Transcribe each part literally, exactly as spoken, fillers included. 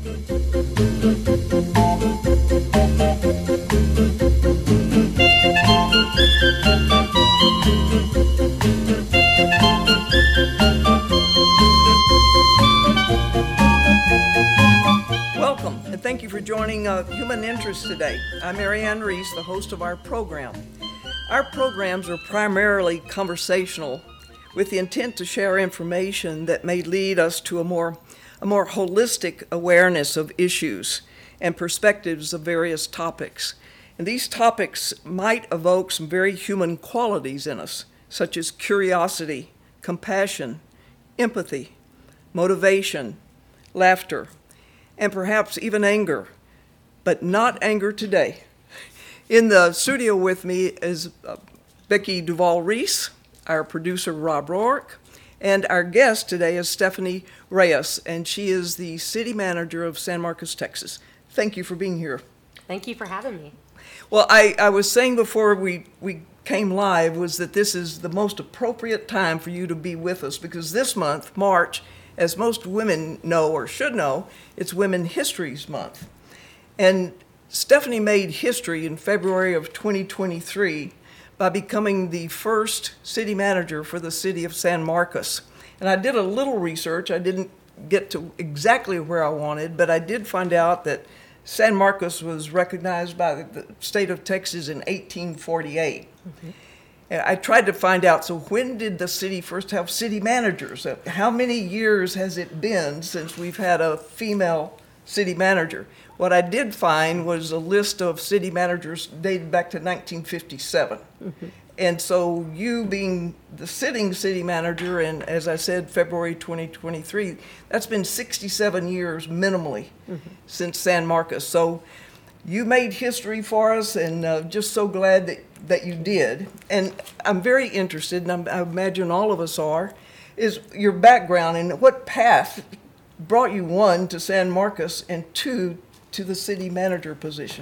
Welcome, and thank you for joining uh, Human Interest today. I'm Marianne Reese, the host of our program. Our programs are primarily conversational with the intent to share information that may lead us to a more, a more holistic awareness of issues and perspectives of various topics. And these topics might evoke some very human qualities in us, such as curiosity, compassion, empathy, motivation, laughter, and perhaps even anger, but not anger today. In the studio with me is uh, Becky Duval-Reese, our producer Rob Roark, and our guest today is Stephanie Reyes, and she is the city manager of San Marcos, Texas. Thank you for being here. Thank you for having me. Well, I, I was saying before we, we came live was that this is the most appropriate time for you to be with us because this month, March, as most women know or should know, it's Women Histories Month. And Stephanie made history in February of twenty twenty-three by becoming the first city manager for the city of San Marcos. And I did a little research. I didn't get to exactly where I wanted, but I did find out that San Marcos was recognized by the state of Texas in eighteen forty-eight. Mm-hmm. And I tried to find out, so when did the city first have city managers? How many years has it been since we've had a female city manager? What I did find was a list of city managers dated back to nineteen fifty-seven. Mm-hmm. And so you being the sitting city manager, and as I said, February twenty twenty-three, that's been sixty-seven years minimally mm-hmm. since San Marcos. So you made history for us, and uh, just so glad that, that you did. And I'm very interested, and I'm, I imagine all of us are, is your background and what path brought you, one, to San Marcos, and two, to the city manager position.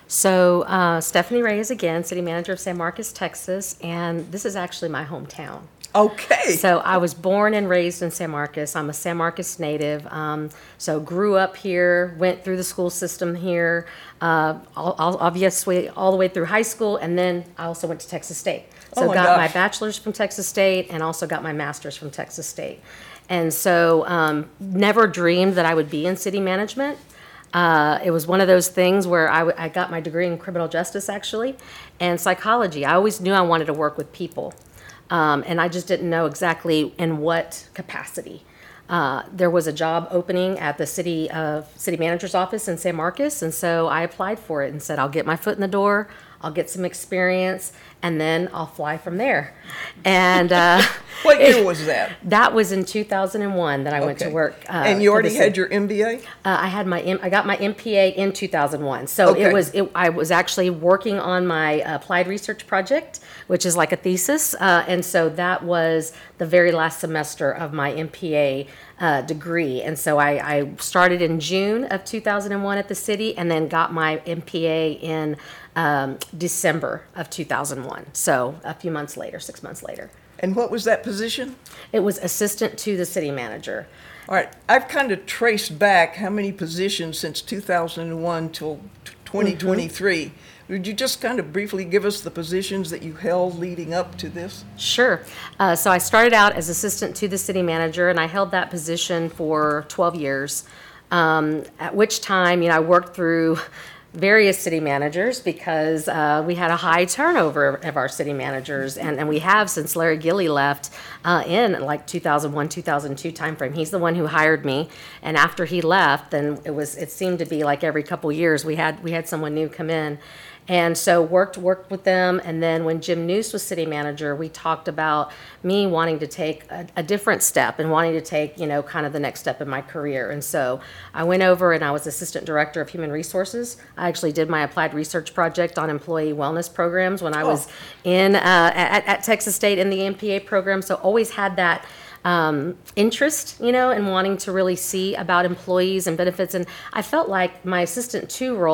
So uh, Stephanie Reyes again, city manager of San Marcos, Texas, and this is actually my hometown. Okay. So I was born and raised in San Marcos. I'm a San Marcos native. Um, so grew up here, went through the school system here, uh, all, all, obviously all the way through high school, and then I also went to Texas State. So oh my got gosh. my bachelor's from Texas State and also got my master's from Texas State. And so um, never dreamed that I would be in city management. Uh, it was one of those things where I, w- I got my degree in criminal justice, actually, and psychology. I always knew I wanted to work with people, um, and I just didn't know exactly in what capacity. Uh, there was a job opening at the city uh, city manager's office in San Marcos, and so I applied for it and said, I'll get my foot in the door, I'll get some experience, and then I'll fly from there. And uh, what year was that? That was in two thousand one that I okay. went to work. Uh, and you already had your M B A? Uh, I had my M- I got my M P A in two thousand one. So okay. it was it, I was actually working on my applied research project, which is like a thesis, uh, and so that was the very last semester of my M P A uh, degree. And so I, I started in June of two thousand one at the city, and then got my M P A in um, December of two thousand one. So a few months later, six months later. And what was that position? It was assistant to the city manager. All right. I've kind of traced back how many positions since two thousand one till twenty twenty-three. Mm-hmm. Would you just kind of briefly give us the positions that you held leading up to this? Sure. Uh, so I started out as assistant to the city manager, and I held that position for twelve years, um, at which time, you know, I worked through various city managers because uh, we had a high turnover of our city managers, and, and we have since Larry Gilly left uh, in like two thousand one, two thousand two timeframe. He's the one who hired me, and after he left, then it was it seemed to be like every couple years we had we had someone new come in. And so worked worked with them, and then when Jim Noose was city manager, we talked about me wanting to take a, a different step and wanting to take, you know, kind of the next step in my career. And so I went over and I was assistant director of human resources. I actually did my applied research project on employee wellness programs when I was oh. in uh, at, at Texas State in the M P A program. So always had that um, interest, you know, in wanting to really see about employees and benefits. And I felt like my assistant two role,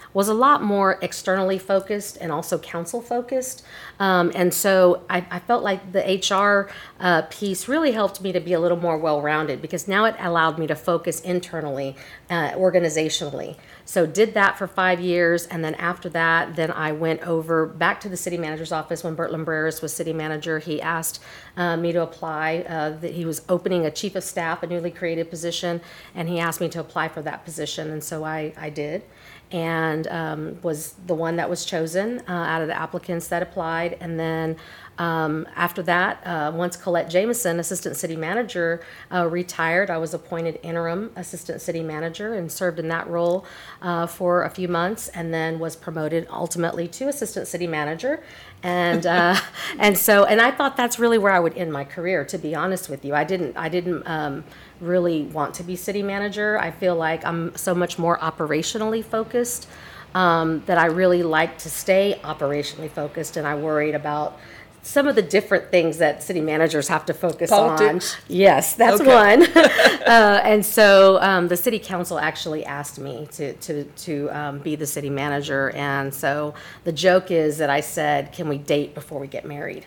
was a lot more externally focused and also council focused. Um, and so I, I felt like the H R uh, piece really helped me to be a little more well-rounded, because now it allowed me to focus internally, uh, organizationally. So did that for five years, and then after that, then I went over back to the city manager's office when Bert Lumbreras was city manager. He asked uh, me to apply. Uh, that he was opening a chief of staff, a newly created position, and he asked me to apply for that position, and so I, I did, and um, was the one that was chosen uh, out of the applicants that applied. And then um, after that, uh, once Colette Jameson, assistant city manager, uh, retired, I was appointed interim assistant city manager and served in that role uh, for a few months, and then was promoted ultimately to assistant city manager. And uh, and so and I thought that's really where I would end my career. To be honest with you, I didn't I didn't um, really want to be city manager. I feel like I'm so much more operationally focused um, that I really like to stay operationally focused, and I worried about some of the different things that city managers have to focus Politics. on. Yes, that's Okay. one. uh, and so um, the city council actually asked me to to to um, be the city manager. And so the joke is that I said, "Can we date before we get married?"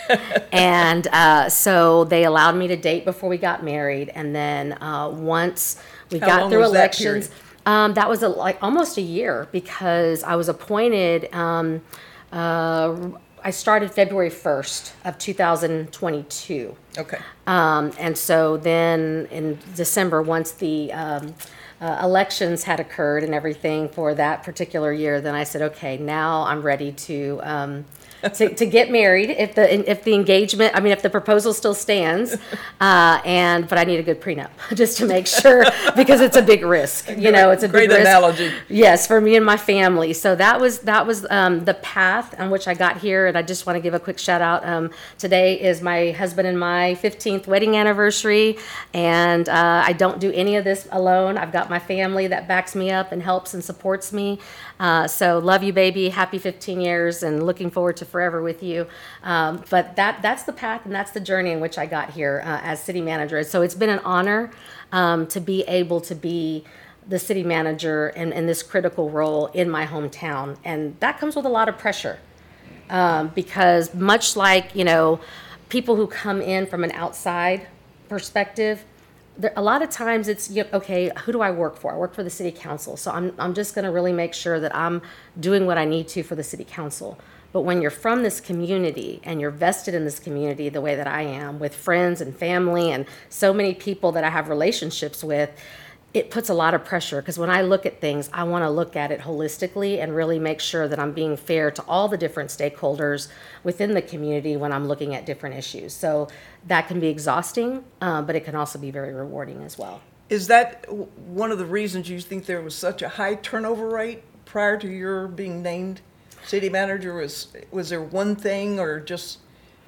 and uh, so they allowed me to date before we got married. And then uh, once we How got long through was that elections, period? um, that was a, like almost a year, because I was appointed. Um, uh, I started February first of two thousand twenty-two. Okay. Um, and so then in December, once the um, uh, elections had occurred and everything for that particular year, then I said, okay, now I'm ready to um, to, to get married. If the if the engagement, I mean, if the proposal still stands, uh, and but I need a good prenup just to make sure, because it's a big risk. You know, it's a Great big risk. analogy. Yes, for me and my family. So that was that was um, the path on which I got here, and I just want to give a quick shout out. Um, today is my husband and my fifteenth wedding anniversary, and uh, I don't do any of this alone. I've got my family that backs me up and helps and supports me. Uh, so love you, baby. Happy fifteen years, and looking forward to forever with you. Um, but that that's the path and that's the journey in which I got here uh, as city manager. So it's been an honor um, to be able to be the city manager in, in this critical role in my hometown. And that comes with a lot of pressure um, because much like, you know, people who come in from an outside perspective, there, a lot of times it's, you know, okay, who do I work for? I work for the city council. So I'm, I'm just going to really make sure that I'm doing what I need to for the city council. But when you're from this community and you're vested in this community the way that I am, with friends and family and so many people that I have relationships with, it puts a lot of pressure, because when I look at things, I want to look at it holistically and really make sure that I'm being fair to all the different stakeholders within the community when I'm looking at different issues. So that can be exhausting, uh, but it can also be very rewarding as well. Is that w- one of the reasons you think there was such a high turnover rate prior to your being named city manager? Was was there one thing, or just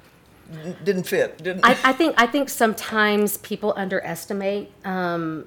n- didn't fit? Didn't I, I think I think sometimes people underestimate um,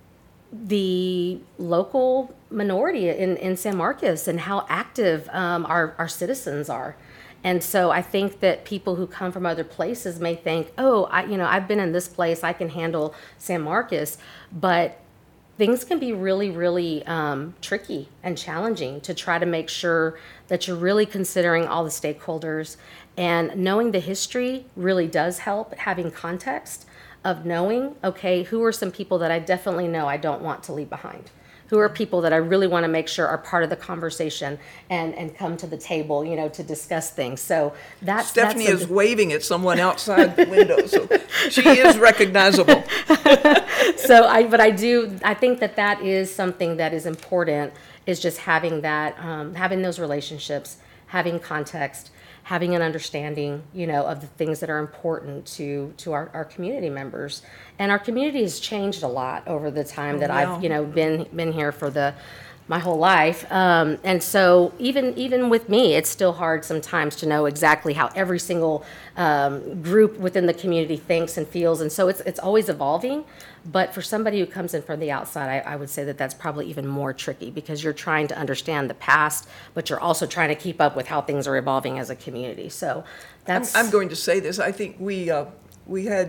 the local minority in, in San Marcos and how active um, our, our citizens are. And so I think that people who come from other places may think, oh, I, you know, I've been in this place, I can handle San Marcos. But things can be really, really um, tricky and challenging to try to make sure that you're really considering all the stakeholders. And knowing the history really does help, having context of knowing, okay, who are some people that I definitely know I don't want to leave behind? Who are people that I really want to make sure are part of the conversation and, and come to the table, you know, to discuss things. So that's Stephanie that's is waving at someone outside the window, so she is recognizable. so I, but I do, I think that that is something that is important, is just having that, um, having those relationships, having context, having an understanding, you know, of the things that are important to, to our, our community members. And our community has changed a lot over the time that yeah. I've, you know, been, been here for the, my whole life. Um, and so even, even with me, it's still hard sometimes to know exactly how every single um, group within the community thinks and feels. And so it's, it's always evolving. But for somebody who comes in from the outside, I, I would say that that's probably even more tricky, because you're trying to understand the past, but you're also trying to keep up with how things are evolving as a community. So I'm, that's. I'm going to say this. I think we uh, we had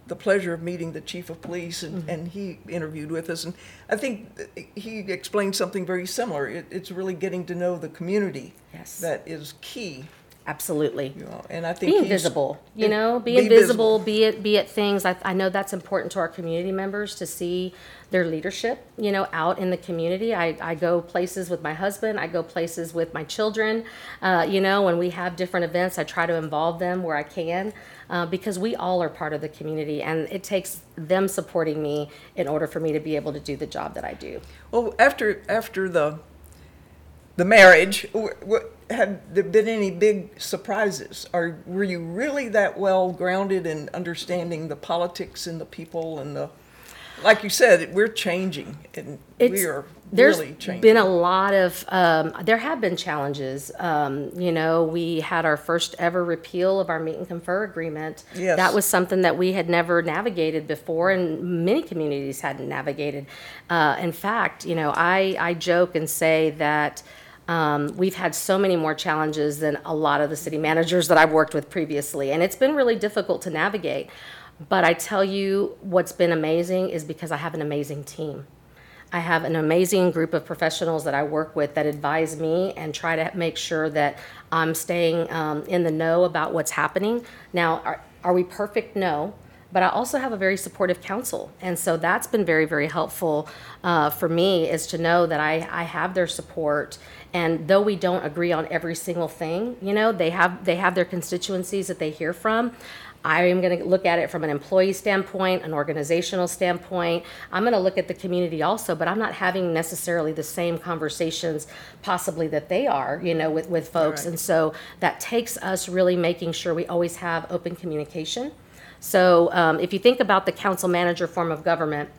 the pleasure of meeting the chief of police, and, Mm-hmm. and he interviewed with us, and I think he explained something very similar. It, it's really getting to know the community Yes. that is key, Absolutely. you know, and I think Being he's- visible, you it- know, being be visible, be it, be it things, I, I know that's important to our community members to see their leadership, you know, out in the community. I, I go places with my husband, I go places with my children, uh, you know, when we have different events, I try to involve them where I can, uh, because we all are part of the community, and it takes them supporting me in order for me to be able to do the job that I do. Well, after, after the, the marriage, w- w- had there been any big surprises? Or were you really that well grounded in understanding the politics and the people and the, like you said, we're changing, and we It's- are There's really changing. been a lot of, um, there have been challenges. Um, you know, we had our first ever repeal of our meet and confer agreement. Yes. That was something that we had never navigated before, and many communities hadn't navigated. Uh, in fact, you know, I, I joke and say that um, we've had so many more challenges than a lot of the city managers that I've worked with previously, and it's been really difficult to navigate. But I tell you, what's been amazing is because I have an amazing team. I have an amazing group of professionals that I work with that advise me and try to make sure that I'm staying um, in the know about what's happening. Now, are, are we perfect? No. But I also have a very supportive council. And so that's been very, very helpful uh, for me, is to know that I, I have their support. And though we don't agree on every single thing, you know, they have, they have their constituencies that they hear from. I am going to look at it from an employee standpoint, an organizational standpoint. I'm going to look at the community also, but I'm not having necessarily the same conversations possibly that they are, you know, with, with folks. Right. And so that takes us really making sure we always have open communication. So um, if you think about the council manager form of government,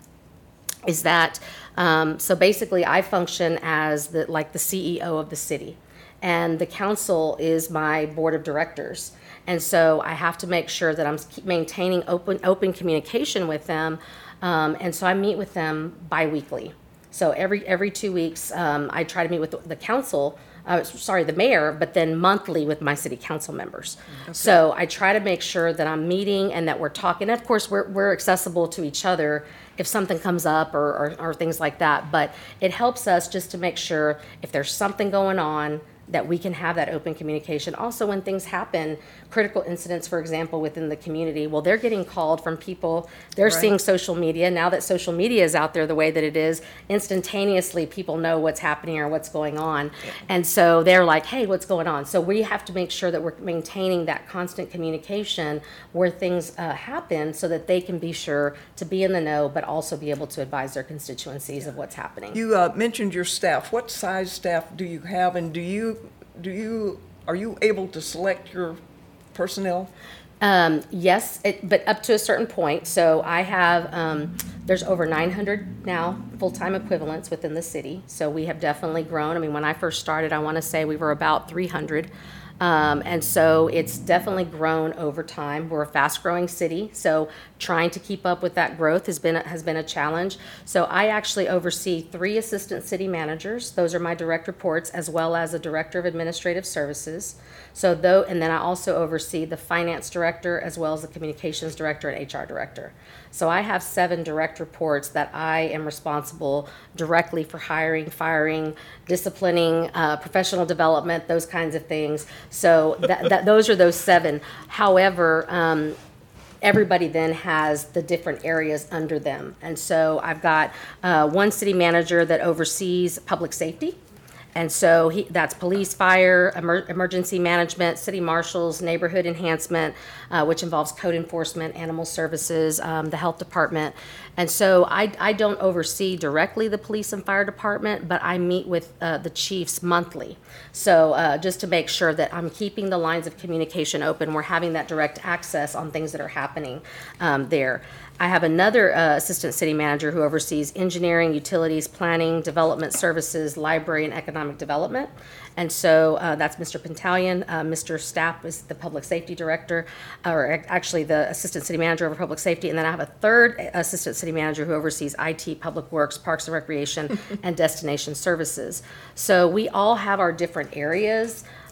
is that, um, so basically I function as the, like the C E O of the city. And the council is my board of directors. And so I have to make sure that I'm keep maintaining open, open communication with them. Um, and so I meet with them biweekly. So every, every two weeks, um, I try to meet with the, the council, uh, sorry, the mayor, but then monthly with my city council members. So I try to make sure that I'm meeting and that we're talking. And of course, we're, we're accessible to each other if something comes up or, or, or things like that. But it helps us just to make sure if there's something going on, that we can have that open communication. Also, when things happen, critical incidents, for example, within the community, well, they're getting called from people, they're Right. seeing social media. Now that social media is out there the way that it is, instantaneously people know what's happening or what's going on. And so they're like, hey, what's going on? So we have to make sure that we're maintaining that constant communication where things uh, happen so that they can be sure to be in the know, but also be able to advise their constituencies of what's happening. You uh, mentioned your staff. What size staff do you have, and do you, do you, are you able to select your personnel? Um, yes, it, but up to a certain point. So I have, um, there's over nine hundred now full-time equivalents within the city. So we have definitely grown. I mean, when I first started, I want to say we were about three hundred. Um, and so it's definitely grown over time. We're a fast-growing city, so trying to keep up with that growth has been, has been a challenge. So I actually oversee three assistant city managers. Those are my direct reports, as well as a director of administrative services. So though, and then I also oversee the finance director, as well as the communications director and H R director. So I have seven direct reports that I am responsible directly for hiring, firing, disciplining, uh, professional development, those kinds of things. So that, that those are those seven. However, um, everybody then has the different areas under them. And so I've got uh, one city manager that oversees public safety. And so he, that's police, fire, emer- emergency management, city marshals, neighborhood enhancement, uh, which involves code enforcement, animal services, um, the health department. And so I, I don't oversee directly the police and fire department, but I meet with uh, the chiefs monthly. So uh, just to make sure that I'm keeping the lines of communication open, we're having that direct access on things that are happening um, there. I have another uh, assistant city manager who oversees engineering, utilities, planning, development services, library, and economic development. And so uh, that's Mister Pentalion. Uh, Mister Stapp is the public safety director, or ac- actually the assistant city manager over public safety. And then I have a third assistant city manager who oversees I T, public works, parks and recreation, and destination services. So we all have our different areas.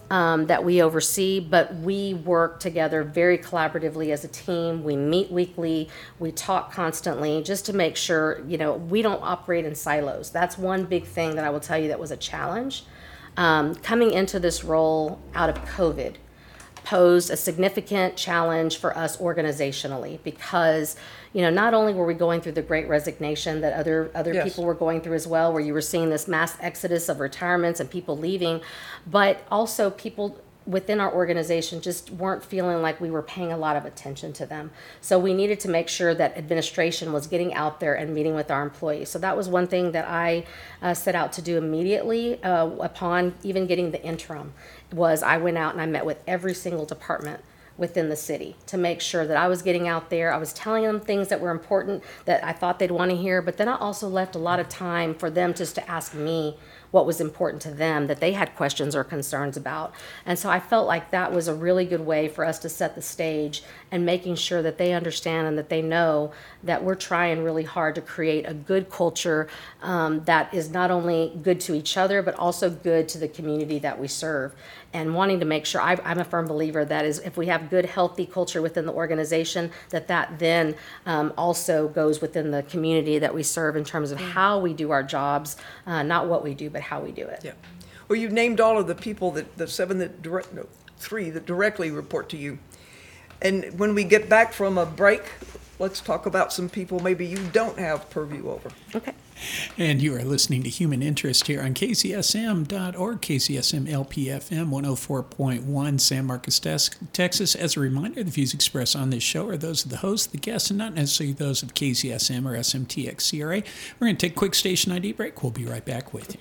um, that we oversee, but we work together very collaboratively as a team. We meet weekly, we talk constantly, just to make sure, you know, we don't operate in silos. That's one big thing that I will tell you that was a challenge. Um, coming into this role out of COVID posed a significant challenge for us organizationally, because, you know, not only were we going through the Great Resignation that other other Yes. people were going through as well, where you were seeing this mass exodus of retirements and people leaving, but also people within our organization just weren't feeling like we were paying a lot of attention to them. So we needed to make sure that administration was getting out there and meeting with our employees. So that was one thing that I uh, set out to do immediately uh, upon even getting the interim, was I went out and I met with every single department within the city to make sure that I was getting out there. I was telling them things that were important that I thought they'd want to hear, but then I also left a lot of time for them just to ask me what was important to them that they had questions or concerns about. And so I felt like that was a really good way for us to set the stage and making sure that they understand and that they know that we're trying really hard to create a good culture um, that is not only good to each other, but also good to the community that we serve. And wanting to make sure, I, I'm a firm believer that is, if we have good, healthy culture within the organization, that that then um, also goes within the community that we serve in terms of how we do our jobs, uh, not what we do, but how we do it. Yeah. Well, you've named all of the people that, the seven that direct, no, three that directly report to you. And when we get back from a break, let's talk about some people maybe you don't have purview over. Okay. And you are listening to Human Interest here on K C S M dot org, K C S M L P F M one oh four point one, San Marcos, Texas. As a reminder, the views expressed on this show are those of the host, the guests, and not necessarily those of K C S M or S M T X C R A. We're going to take a quick station I D break. We'll be right back with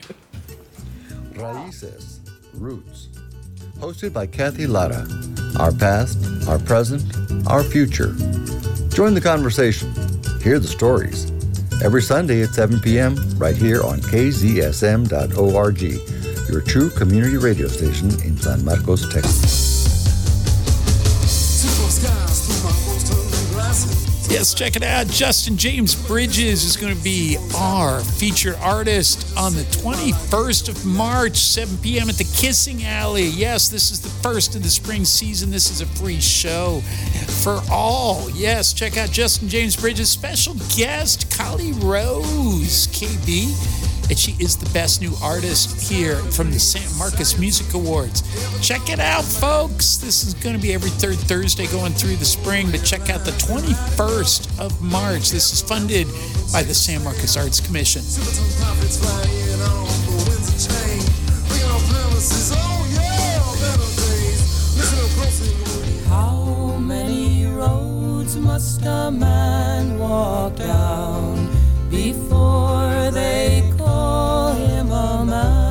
you. Raíces, Roots. Hosted by Kathy Lara. Our past, our present, our future. Join the conversation. Hear the stories. Every Sunday at seven p.m. right here on K Z S M dot org, your true community radio station in San Marcos, Texas. Yes, check it out. Justin James Bridges is going to be our featured artist on the twenty-first of March, seven p.m. at the Kissing Alley. Yes, this is the first of the spring season. This is a free show for all. Yes, check out Justin James Bridges' special guest, Kali Rose, K B. And she is the best new artist here from the San Marcos Music Awards. Check it out, folks. This is going to be every third Thursday going through the spring, but check out the twenty-first of March. This is funded by the San Marcos Arts Commission. How many roads must a man walk down before they call him a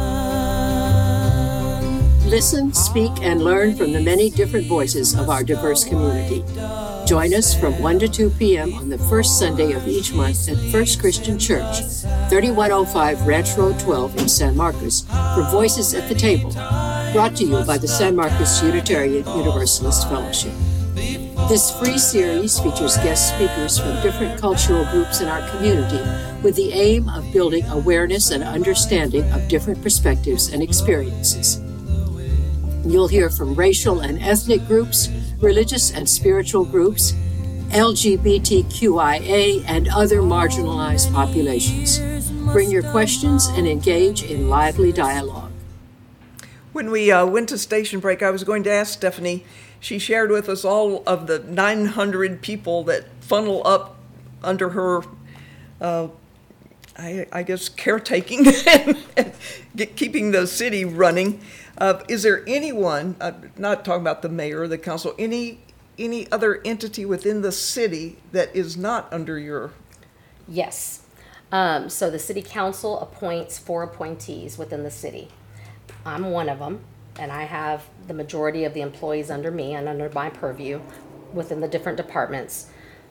man? Listen, speak, and learn from the many different voices of our diverse community. Join us from one to two p.m. on the first Sunday of each month at First Christian Church, thirty-one oh five Ranch Road twelve in San Marcos, for Voices at the Table, brought to you by the San Marcos Unitarian Universalist Fellowship. This free series features guest speakers from different cultural groups in our community with the aim of building awareness and understanding of different perspectives and experiences. You'll hear from racial and ethnic groups, religious and spiritual groups, L G B T Q I A, and other marginalized populations. Bring your questions and engage in lively dialogue. When we uh, went to station break, I was going to ask Stephanie. She shared with us all of the nine hundred people that funnel up under her, uh, I, I guess, caretaking and get, keeping the city running. Uh, is there anyone, uh, not talking about the mayor or the council, any any other entity within the city that is not under your? Yes. Um, so the city council appoints four appointees within the city. I'm one of them, and I have the majority of the employees under me and under my purview within the different departments.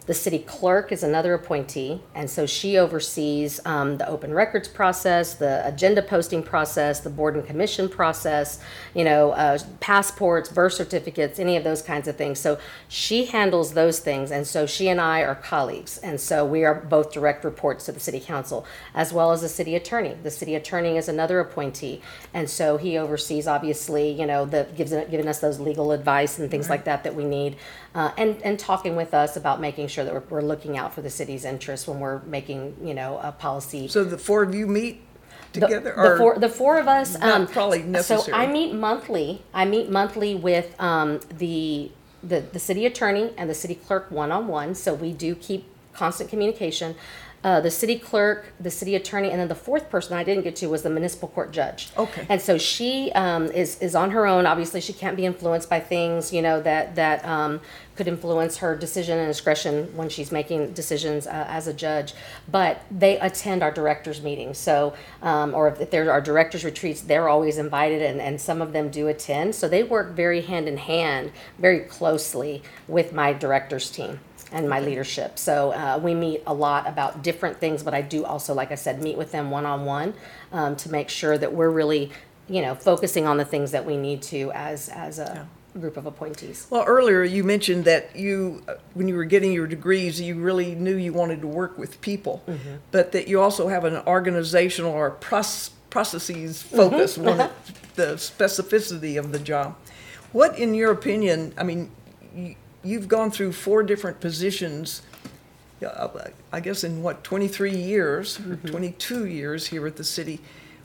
The city clerk is another appointee, and so she oversees um, the open records process, the agenda posting process, the board and commission process, you know, uh, passports, birth certificates, any of those kinds of things. So she handles those things, and so she and I are colleagues, and so we are both direct reports to the city council, as well as the city attorney. The city attorney is another appointee, and so he oversees, obviously, you know, the gives giving us those legal advice and things like that that we need, uh, and and talking with us about making sure that we're, we're looking out for the city's interests when we're making, you know, a policy. So the four of you meet The- together? The, or four, the four of us. not Um, probably So necessary? I meet monthly. I meet monthly with um, the, the the city attorney and the city clerk one on one. So we do keep constant communication. Uh, the city clerk, the city attorney, and then the fourth person I didn't get to was the municipal court judge. Okay. And so she um, is is on her own. Obviously, she can't be influenced by things, you know, that that um, could influence her decision and discretion when she's making decisions uh, as a judge. But they attend our directors' meetings. So, um, or if there are directors' retreats, they're always invited, and, and some of them do attend. So they work very hand in hand, very closely with my directors' team and my leadership. So uh, we meet a lot about different things, but I do also, like I said, meet with them one-on-one um, to make sure that we're really, you know, focusing on the things that we need to as as a group of appointees. Well, earlier you mentioned that you, uh, when you were getting your degrees, you really knew you wanted to work with people, Mm-hmm. but that you also have an organizational or proc- processes focus, one of the specificity of the job. What, in your opinion, I mean, you, you've gone through four different positions, uh, I guess in what, twenty-three years, or twenty-two years here at the city.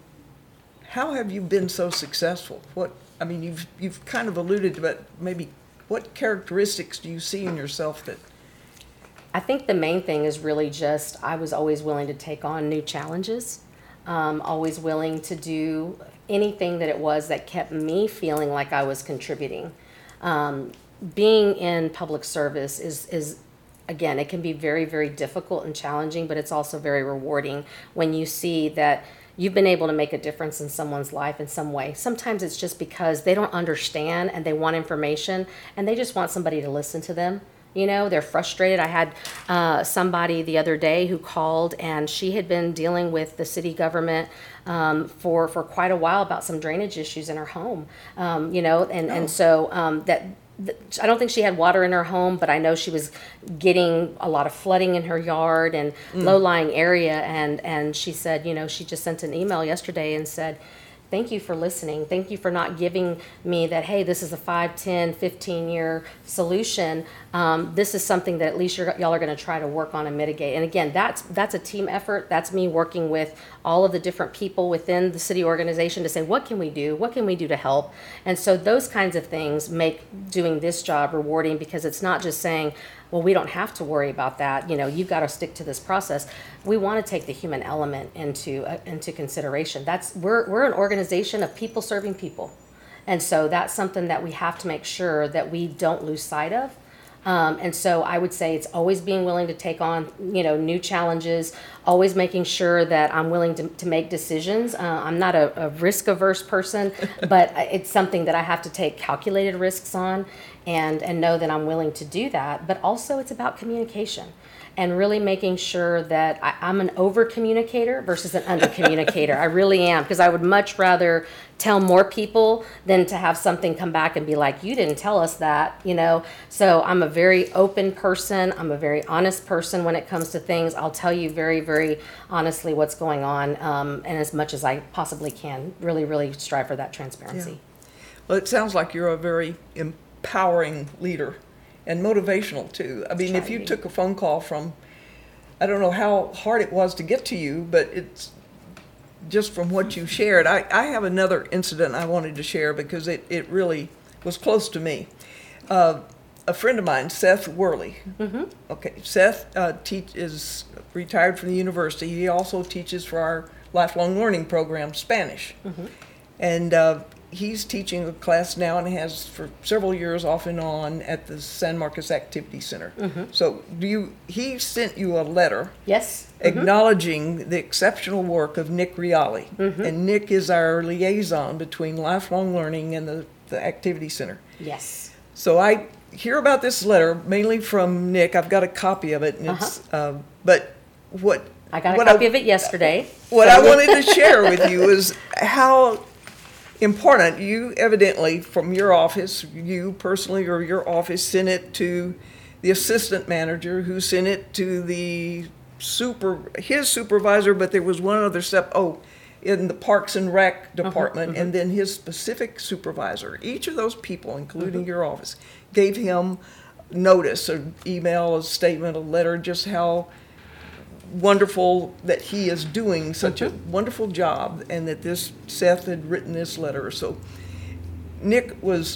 How have you been so successful? What, I mean, you've, you've kind of alluded to it, maybe what characteristics do you see in yourself that, I think the main thing is really just I was always willing to take on new challenges, um, always willing to do anything that it was that kept me feeling like I was contributing. Um, being in public service is, is, again, it can be very, very difficult and challenging, but it's also very rewarding when you see that you've been able to make a difference in someone's life in some way. Sometimes it's just because they don't understand and they want information and they just want somebody to listen to them. You know, they're frustrated. I had uh, somebody the other day who called, and she had been dealing with the city government um, for for quite a while about some drainage issues in her home. Um, you know, and and so um, that. I don't think she had water in her home, but I know she was getting a lot of flooding in her yard and low-lying area. And, and she said, you know, she just sent an email yesterday and said, thank you for listening. Thank you for not giving me that, hey, this is a five, ten, fifteen-year solution. Um, this is something that at least you're, y'all are going to try to work on and mitigate. And again, that's that's a team effort. That's me working with all of the different people within the city organization to say, what can we do? What can we do to help? And so those kinds of things make doing this job rewarding, because it's not just saying, well, we don't have to worry about that. You know, you've got to stick to this process. We want to take the human element into uh, into consideration. That's we're we're an organization of people serving people, and so that's something that we have to make sure that we don't lose sight of. Um, and so I would say it's always being willing to take on, you know, new challenges, always making sure that I'm willing to, to make decisions. Uh, I'm not a, a risk averse person, but it's something that I have to take calculated risks on and, and know that I'm willing to do that. But also it's about communication and really making sure that I, I'm an over communicator versus an under communicator. I really am, because I would much rather tell more people than to have something come back and be like, you didn't tell us that, you know. So I'm a very open person. I'm a very honest person when it comes to things. I'll tell you very, very honestly what's going on, um, and as much as I possibly can. Really, really strive for that transparency. well, it sounds like you're a very empowering leader and motivational too. I mean, Try if to you be. took a phone call from, I don't know how hard it was to get to you, but it's just from what you shared. I, I have another incident I wanted to share because it, it really was close to me. Uh, a friend of mine, Seth Worley. Mm-hmm. Okay, Seth uh, teach, is retired from the university. He also teaches for our lifelong learning program, Spanish. Mm-hmm. And uh, he's teaching a class now and has for several years off and on at the San Marcos Activity Center. Mm-hmm. So do you, he sent you a letter Yes. acknowledging the exceptional work of Nick Riali. Mm-hmm. And Nick is our liaison between lifelong learning and the, the Activity Center. Yes. So I hear about this letter, mainly from Nick. I've got a copy of it, and it's, uh, but what I got a what copy of it yesterday. What so- I wanted to share with you is how important you evidently, from your office, you personally or your office, sent it to the assistant manager, who sent it to the super his supervisor, but there was one other step. Oh, in the Parks and Rec department, and then his specific supervisor. Each of those people, including your office, gave him notice, an email, a statement, a letter, just how wonderful that he is doing such a wonderful job, and that this Seth had written this letter. So Nick was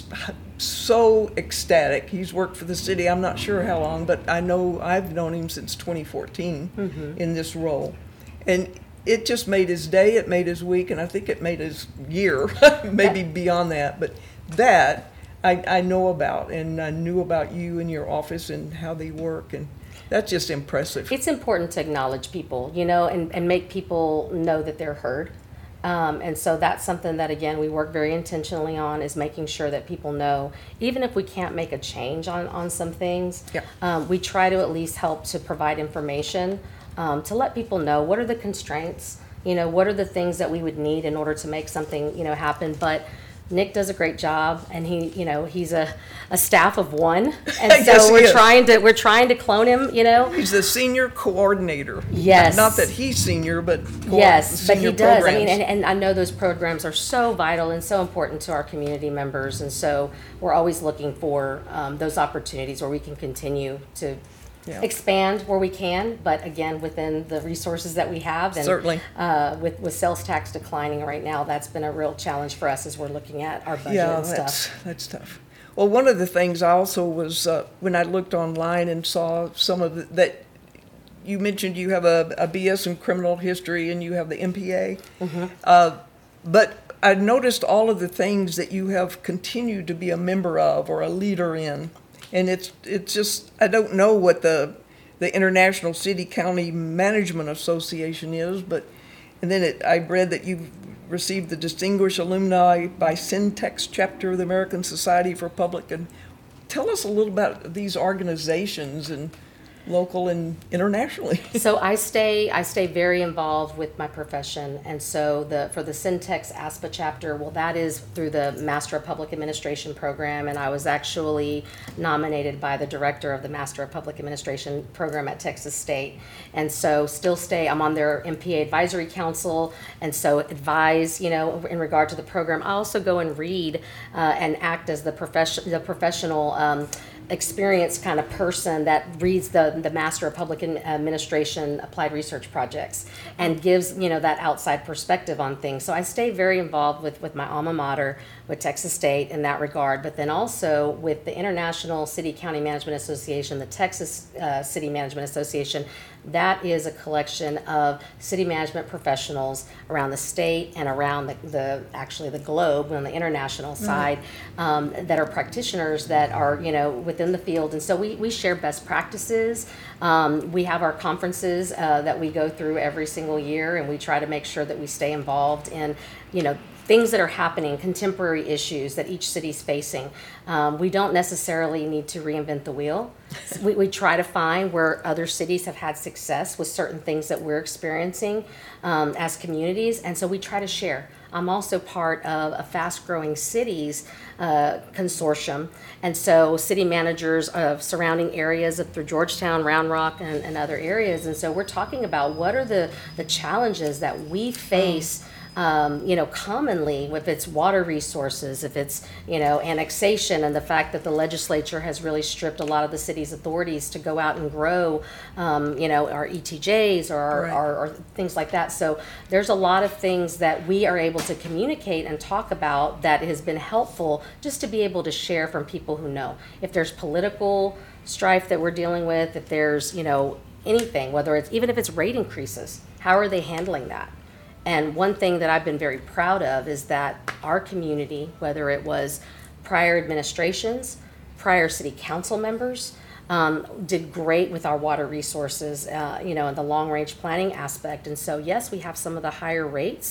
so ecstatic. He's worked for the city, I'm not sure how long, but I know I've known him since twenty fourteen mm-hmm. in this role. And it just made his day, it made his week, and I think it made his year, maybe beyond that. But that I, I know about, and I knew about you and your office and how they work, and that's just impressive. It's important to acknowledge people, you know, and, and make people know that they're heard. Um, and so that's something that, again, we work very intentionally on, is making sure that people know, even if we can't make a change on, on some things, Yeah. um, we try to at least help to provide information um, to let people know what are the constraints, you know, what are the things that we would need in order to make something, you know, happen. But Nick does a great job, and he, you know, he's a, a staff of one, and Yes, so he we're is. trying to we're trying to clone him, you know. He's the senior coordinator. Yes. Not that he's senior, but co- Yes, but he senior does. I programs. mean, and, and I know those programs are so vital and so important to our community members, and so we're always looking for um, those opportunities where we can continue to Yeah. expand where we can, but again, within the resources that we have. And, Certainly. Uh, with, with sales tax declining right now, that's been a real challenge for us as we're looking at our budget Yeah, and that's, stuff. that's tough. Well, one of the things I also was, uh, when I looked online and saw some of the, that, you mentioned you have a, a B S in criminal history and you have the M P A. Mm-hmm. Uh, but I noticed all of the things that you have continued to be a member of or a leader in. And it's, it's just, I don't know what the, the International City County Management Association is, but, and then it, I read that you've received the Distinguished Alumni by Syntex Chapter of the American Society for Public. And tell us a little about these organizations, and local and internationally. So I stay I stay very involved with my profession, and so the for the Syntex ASPA chapter, well, that is through the Master of Public Administration program, and I was actually nominated by the director of the Master of Public Administration program at Texas State, and so still stay. I'm on their M P A advisory council, and so advise, you know, in regard to the program. I also go and read uh, and act as the profession the professional. Um, experienced kind of person that reads the the Master of Public Administration applied research projects and gives, you know, that outside perspective on things. So I stay very involved with with my alma mater, with Texas State in that regard, but then also with the International City County Management Association, the Texas uh, City Management Association. That is a collection of city management professionals around the state and around the, the actually the globe on the international side, um, that are practitioners that are, you know, within the field. And so we, we share best practices. Um, we have our conferences uh, that we go through every single year, and we try to make sure that we stay involved in, you know, things that are happening, contemporary issues that each city's facing. Um, we don't necessarily need to reinvent the wheel. We, we try to find where other cities have had success with certain things that we're experiencing um, as communities, and so we try to share. I'm also part of a fast-growing cities uh, consortium, and so city managers of surrounding areas of, through Georgetown, Round Rock, and, and other areas, and so we're talking about what are the, the challenges that we face Um, you know, commonly, if it's water resources, if it's, you know, annexation, and the fact that the legislature has really stripped a lot of the city's authorities to go out and grow, um, you know, our E T Js or, our, Right. or, or things like that. So there's a lot of things that we are able to communicate and talk about that has been helpful just to be able to share from people who know. If there's political strife that we're dealing with, if there's, you know, anything, whether it's, even if it's rate increases, how are they handling that? And one thing that I've been very proud of is that our community, whether it was prior administrations, prior city council members, um, did great with our water resources, uh, you know, in the long-range planning aspect. And so, yes, we have some of the higher rates,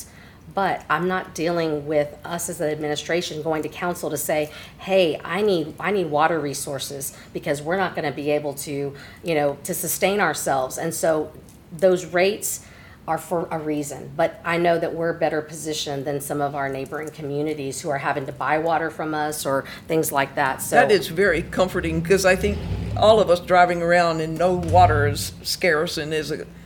But I'm not dealing with us as an administration going to council to say, hey, I need, I need water resources because we're not gonna be able to, you know, to sustain ourselves. And so those rates are for a reason. But I know that we're better positioned than some of our neighboring communities who are having to buy water from us or things like that, so. That is very comforting, because I think all of us driving around and know water is scarce and is a,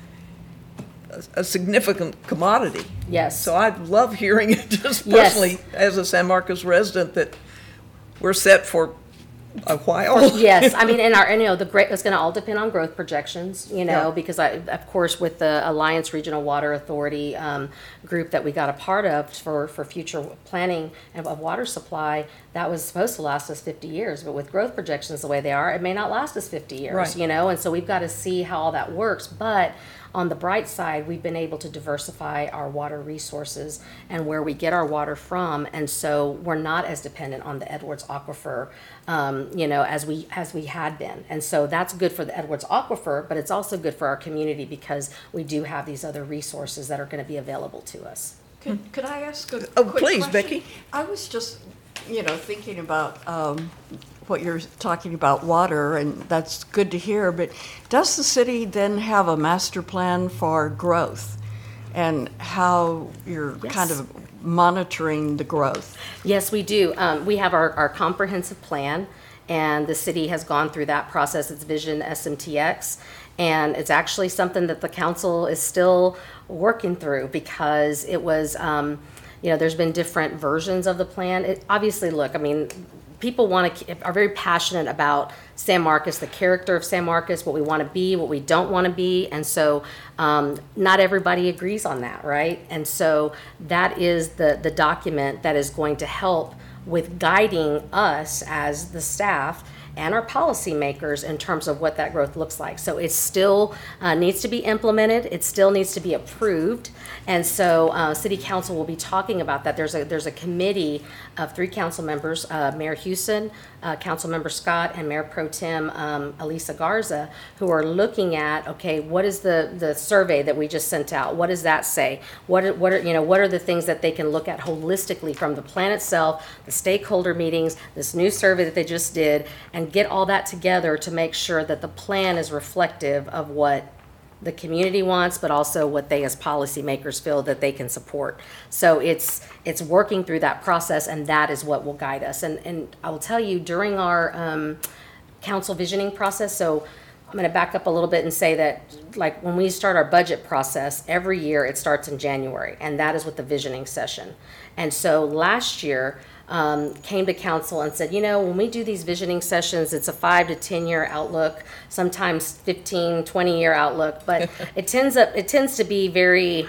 a significant commodity. Yes. So I love hearing it just Yes. personally, as a San Marcos resident, that we're set for a while. Yes, I mean, and our, and, you know, the great, it's gonna all depend on growth projections, you know, Yeah. because I, of course, with the Alliance Regional Water Authority, um, group that we got a part of for, for future planning of, of water supply, that was supposed to last us fifty years, but with growth projections the way they are, it may not last us fifty years, Right. you know, and so we've got to see how all that works, but on the bright side, we've been able to diversify our water resources and where we get our water from, and so we're not as dependent on the Edwards Aquifer, um, you know, as we as we had been. And so that's good for the Edwards Aquifer, but it's also good for our community because we do have these other resources that are going to be available to us. Could, could I ask a Oh, quick please, question? Becky. I was just, you know, thinking about um, what you're talking about, water, and that's good to hear, but does the city then have a master plan for growth and how you're kind Yes. of monitoring the growth? Yes, we do. Um, we have our, our comprehensive plan, and the city has gone through that process. It's Vision S M T X, and it's actually something that the council is still working through because it was, um, you know, there's been different versions of the plan. It, obviously, look, I mean, people want to, are very passionate about San Marcos, the character of San Marcos, what we want to be, what we don't want to be, and so um, not everybody agrees on that, right? And so that is the the document that is going to help with guiding us as the staff and our policymakers in terms of what that growth looks like. So it still uh, needs to be implemented. It still needs to be approved. And so uh, City Council will be talking about that. There's a there's a committee of three council members, uh, Mayor Houston, uh, Councilmember Scott, and Mayor Pro Tem um, Elisa Garza, who are looking at, okay, what is the the survey that we just sent out? What does that say? What are, what are you know what are the things that they can look at holistically from the plan itself, the stakeholder meetings, this new survey that they just did, and get all that together to make sure that the plan is reflective of what the community wants, but also what they as policymakers feel that they can support. So it's it's working through that process, and that is what will guide us. And and I will tell you, during our um, council visioning process, so I'm going to back up a little bit and say that, like, when we start our budget process, every year it starts in January, and that is with the visioning session. And so last year, um, came to council and said, you know, when we do these visioning sessions, it's a five to ten year outlook, sometimes fifteen, twenty year outlook, but it tends up, it tends to be very,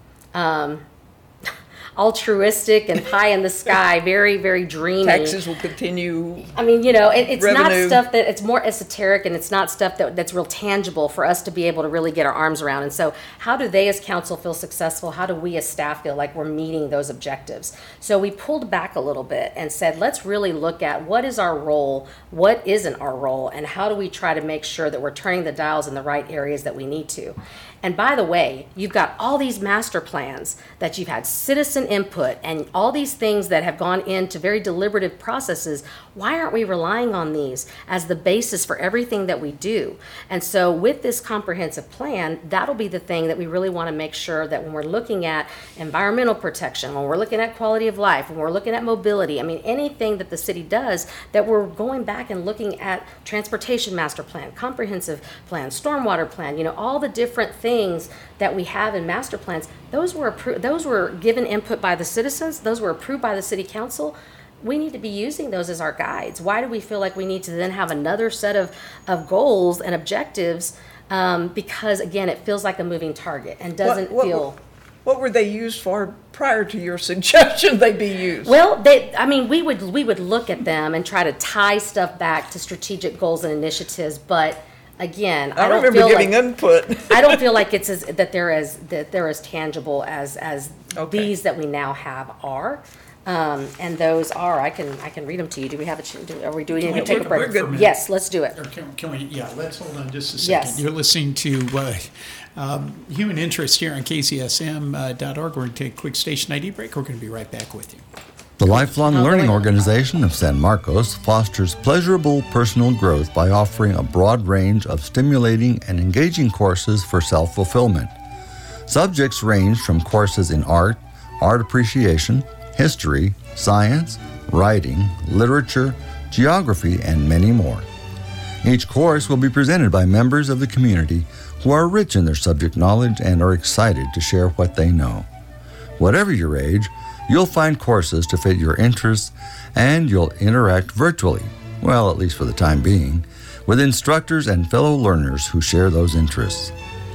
um, altruistic and pie in the sky, very, very dreamy. Taxes will continue. I mean, you know, it, it's Revenue. not stuff that, it's more esoteric, and it's not stuff that, that's real tangible for us to be able to really get our arms around. And so how do they as council feel successful? How do we as staff feel like we're meeting those objectives? So we pulled back a little bit and said, let's really look at what is our role, what isn't our role, and how do we try to make sure that we're turning the dials in the right areas that we need to. And by the way, you've got all these master plans that you've had citizen input and all these things that have gone into very deliberative processes. Why aren't we relying on these as the basis for everything that we do? And so with this comprehensive plan, that'll be the thing that we really want to make sure that when we're looking at environmental protection, when we're looking at quality of life, when we're looking at mobility, I mean, anything that the city does, that we're going back and looking at transportation master plan, comprehensive plan, stormwater plan, you know, all the different things things that we have in master plans, those were approved, those were given input by the citizens, those were approved by the city council. We need to be using those as our guides. Why do we feel like we need to then have another set of, of goals and objectives? Um, because again, it feels like a moving target and doesn't What- what- feel. What were they used for prior to your suggestion they be used? Well, they, I mean, we would, we would look at them and try to tie stuff back to strategic goals and initiatives, but again, I, I don't remember feel giving like, input. I don't feel like it's as, that they're as that they're as tangible as as Okay. these that we now have are. Um, and those are, I can, I can read them to you. Do we have a, ch- do- are we doing, Can we it? take a take a break break? for a minute? Yes, let's do it. Or can, can we, yeah, let's hold on just a second. Yes. You're listening to uh, um, Human Interest here on K Z S M dot org. We're going to take a quick station I D break. We're going to be right back with you. The Lifelong Oh, Learning go ahead. Organization of San Marcos fosters pleasurable personal growth by offering a broad range of stimulating and engaging courses for self-fulfillment. Subjects range from courses in art, art appreciation, history, science, writing, literature, geography, and many more. Each course will be presented by members of the community who are rich in their subject knowledge and are excited to share what they know. Whatever your age, you'll find courses to fit your interests, and you'll interact virtually, well, at least for the time being, with instructors and fellow learners who share those interests.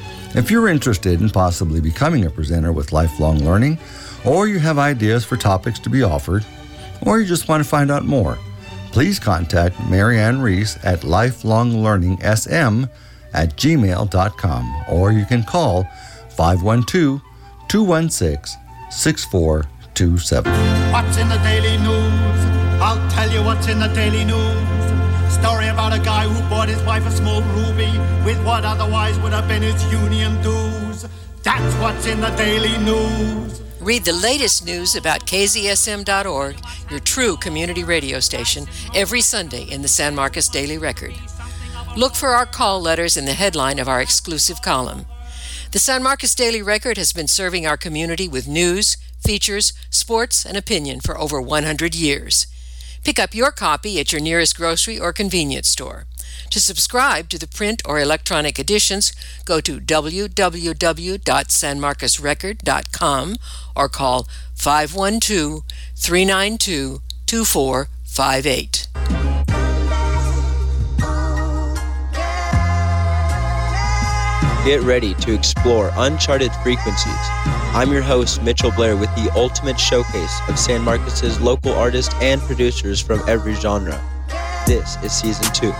If you're interested in possibly becoming a presenter with Lifelong Learning, or you have ideas for topics to be offered, or you just want to find out more, please contact Marianne Reese at lifelonglearningsm at gmail dot com, or you can call five one two, two one six, six four two seven. What's in the daily news? I'll tell you what's in the daily news. Story about a guy who bought his wife a small ruby with what otherwise would have been his union dues. That's what's in the daily news. Read the latest news about K Z S M dot org, your true community radio station, every Sunday in the San Marcos Daily Record. Look for our call letters in the headline of our exclusive column. The San Marcos Daily Record has been serving our community with news, features, sports, and opinion for over one hundred years. Pick up your copy at your nearest grocery or convenience store. To subscribe to the print or electronic editions, go to w w w dot san marcos record dot com or call five one two, three nine two, two four five eight. Get ready to explore uncharted frequencies. I'm your host, Mitchell Blair, with the ultimate showcase of San Marcos' local artists and producers from every genre. This is Season two.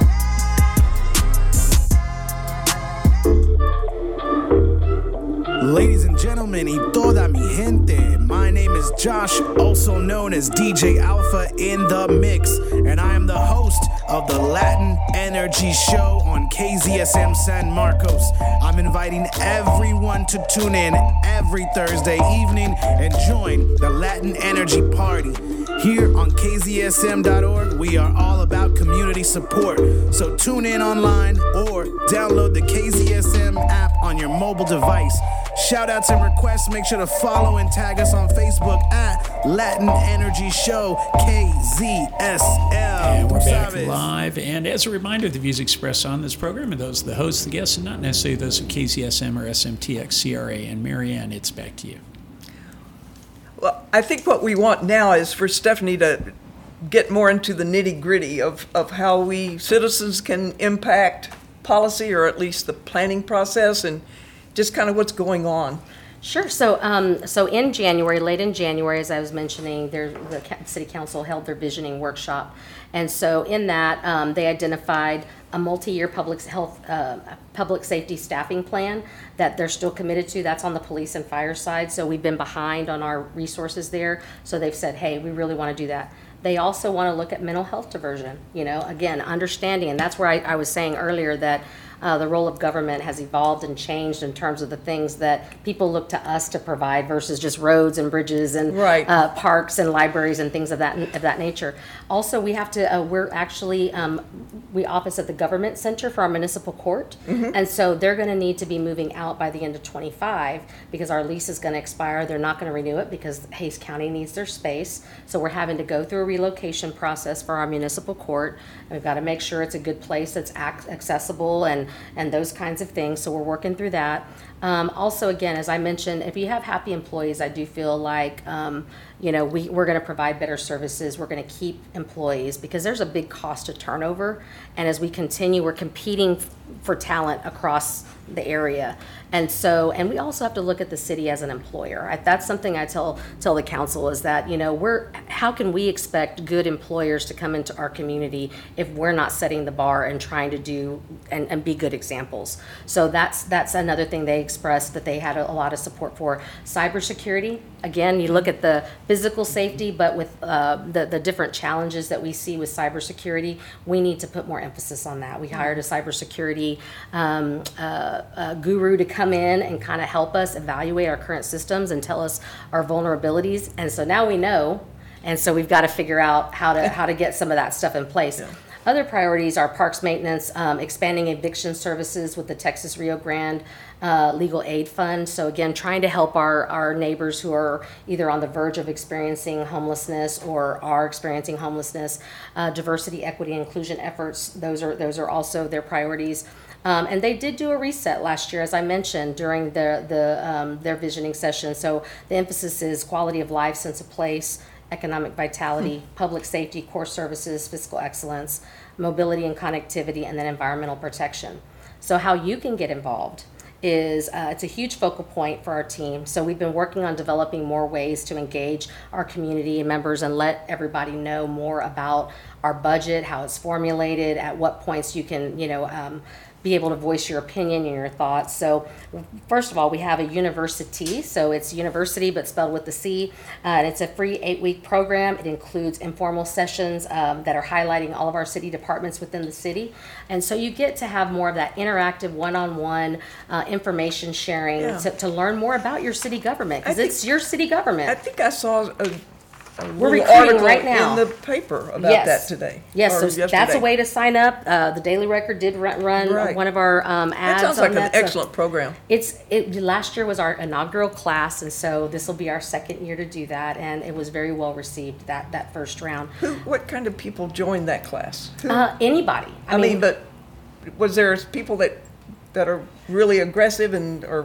Ladies and gentlemen, y toda mi gente, my name is Josh, also known as D J Alpha in the Mix, and I am the host of the Latin Energy Show on K Z S M San Marcos. I'm inviting everyone to tune in every Thursday evening and join the Latin Energy Party. Here on K Z S M dot org, we are all about community support. So tune in online or download the K Z S M app on your mobile device. Shout outs and requests, make sure to follow and tag us on Facebook at Latin Energy Show K Z S M. And we're back Sabes. live. And as a reminder, the views expressed on this program are those of the hosts, the guests, and not necessarily those of K Z S M or S M T X C R A. And Marianne, it's back to you. Well, I think what we want now is for Stephanie to get more into the nitty-gritty of, of how we citizens can impact policy, or at least the planning process, and just kind of what's going on. Sure. So, um, so in January, late in January, as I was mentioning, there, the ca- city council held their visioning workshop, and so in that um, they identified a multi-year public health, uh, public safety staffing plan that they're still committed to. That's on the police and fire side. So we've been behind on our resources there. So they've said, hey, we really want to do that. They also want to look at mental health diversion. You know, again, understanding, and that's where I, I was saying earlier that. Uh, the role of government has evolved and changed in terms of the things that people look to us to provide versus just roads and bridges and Right. uh, parks and libraries and things of that of that nature. Also, we have to. Uh, we're actually um, we office at the government center for our municipal court, and so they're going to need to be moving out by the end of twenty-five because our lease is going to expire. They're not going to renew it because Hays County needs their space. So we're having to go through a relocation process for our municipal court. And we've got to make sure it's a good place that's ac- accessible and and those kinds of things. So we're working through that. Um, also, again, as I mentioned, if you have happy employees, I do feel like, um, you know, we, we're going to provide better services. We're going to keep employees because there's a big cost to turnover. And as we continue, we're competing f- for talent across the area. And so, and we also have to look at the city as an employer. I, that's something I tell tell the council is that, you know, we're how can we expect good employers to come into our community if we're not setting the bar and trying to do and, and be good examples? So that's that's another thing they expressed that they had a, a lot of support for. Cybersecurity, again, you look at the physical safety, but with uh, the the different challenges that we see with cybersecurity, we need to put more emphasis on that. We hired a cybersecurity um, uh, uh, guru to come in and kind of help us evaluate our current systems and tell us our vulnerabilities. And so now we know, and so we've got to figure out how to how to get some of that stuff in place. Yeah. Other priorities are parks maintenance, um, expanding eviction services with the Texas Rio Grande uh, Legal Aid Fund. So again, trying to help our, our neighbors who are either on the verge of experiencing homelessness or are experiencing homelessness. Uh, diversity, equity, inclusion efforts, those are those are also their priorities. Um, and they did do a reset last year, as I mentioned, during the, the um, their visioning session. So the emphasis is quality of life, sense of place, economic vitality, hmm. public safety, core services, fiscal excellence, mobility and connectivity, and then environmental protection. So how you can get involved is uh, it's a huge focal point for our team. So we've been working on developing more ways to engage our community members and let everybody know more about our budget, how it's formulated, at what points you can, you know, um, be able to voice your opinion and your thoughts. So first of all, we have a university. So it's university, but spelled with the C. Uh, and it's a free eight-week program. It includes informal sessions um, that are highlighting all of our city departments within the city. And so you get to have more of that interactive one-on-one uh, information sharing yeah. to, to learn more about your city government, because it's your city government. I think I saw a A We're recruiting right now in the paper about yes. that today. Yes, so yesterday. That's a way to sign up. Uh, the Daily Record did run, run right. one of our um, ads. That sounds on like that. an excellent so program. It's it. Last year was our inaugural class, and so this will be our second year to do that, and it was very well received that that first round. Who? What kind of people joined that class? Who? Uh, anybody. I, I mean, mean, but was there people that that are really aggressive and or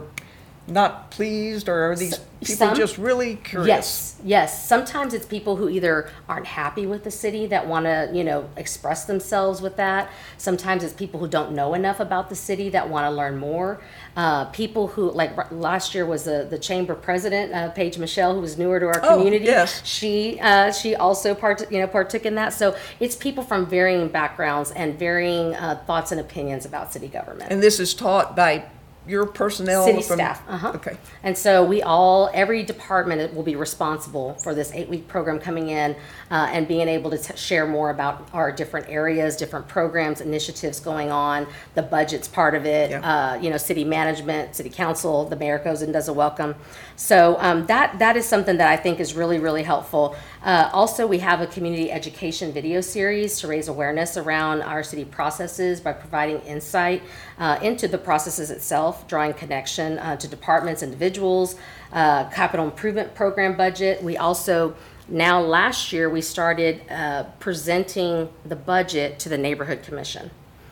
not pleased, or are these people Some, just really curious? Yes, yes. Sometimes it's people who either aren't happy with the city that want to, you know, express themselves with that. Sometimes it's people who don't know enough about the city that want to learn more. Uh, people who, like last year was the, the chamber president, uh, Paige Michelle, who was newer to our oh, community. Yes. She uh, she also part, you know, partook in that. So it's people from varying backgrounds and varying uh, thoughts and opinions about city government. And this is taught by your personnel? City from, staff, uh-huh. Okay. And so we all, every department will be responsible for this eight-week program coming in uh, and being able to t- share more about our different areas, different programs, initiatives going on, the budget's part of it, yeah. uh, you know, city management, city council, the mayor goes and does a welcome. So um, that that is something that I think is really, really helpful. Uh, also, we have a community education video series to raise awareness around our city processes by providing insight uh, into the processes itself, drawing connection uh, to departments, individuals, uh, capital improvement program budget. We also, now last year, we started uh, presenting the budget to the Neighborhood Commission.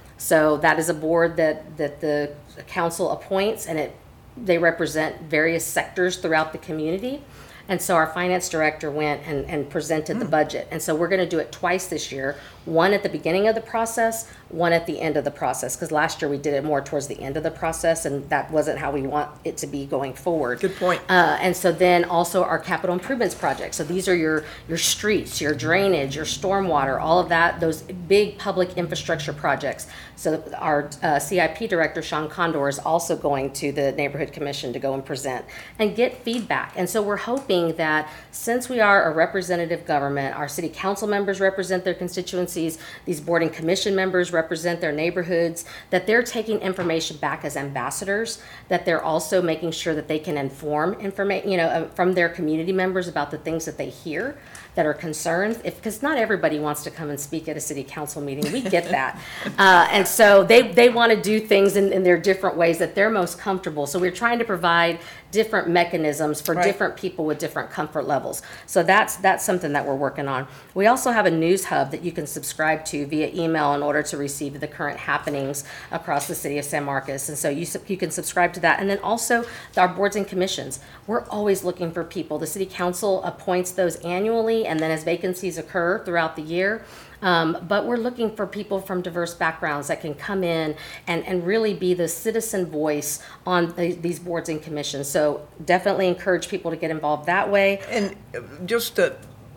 So that is a board that, that the council appoints, and it they represent various sectors throughout the community. And so our finance director went and, and presented mm. the budget. And so we're going to do it twice this year, one at the beginning of the process, one at the end of the process, because last year we did it more towards the end of the process, and that wasn't how we want it to be going forward. Good point. Uh, and so then also our capital improvements project. So these are your, your streets, your drainage, your stormwater, all of that, those big public infrastructure projects. So our uh, C I P director, Sean Condor, is also going to the Neighborhood Commission to go and present and get feedback. And so we're hoping that since we are a representative government, our city council members represent their constituencies, these board and commission members represent their neighborhoods, that they're taking information back as ambassadors, that they're also making sure that they can inform information, you know, uh, from their community members about the things that they hear that are concerns, if because not everybody wants to come and speak at a city council meeting. We get that. uh, and so they, they want to do things in, in their different ways that they're most comfortable. So we're trying to provide different mechanisms for right. different people with different comfort levels. So that's that's something that we're working on. We also have a news hub that you can subscribe to via email in order to receive the current happenings across the city of San Marcos. And so you you can subscribe to that. And then also our boards and commissions. We're always looking for people. The city council appoints those annually, and then as vacancies occur throughout the year, Um, but we're looking for people from diverse backgrounds that can come in and, and really be the citizen voice on the, these boards and commissions. So definitely encourage people to get involved that way. And just to,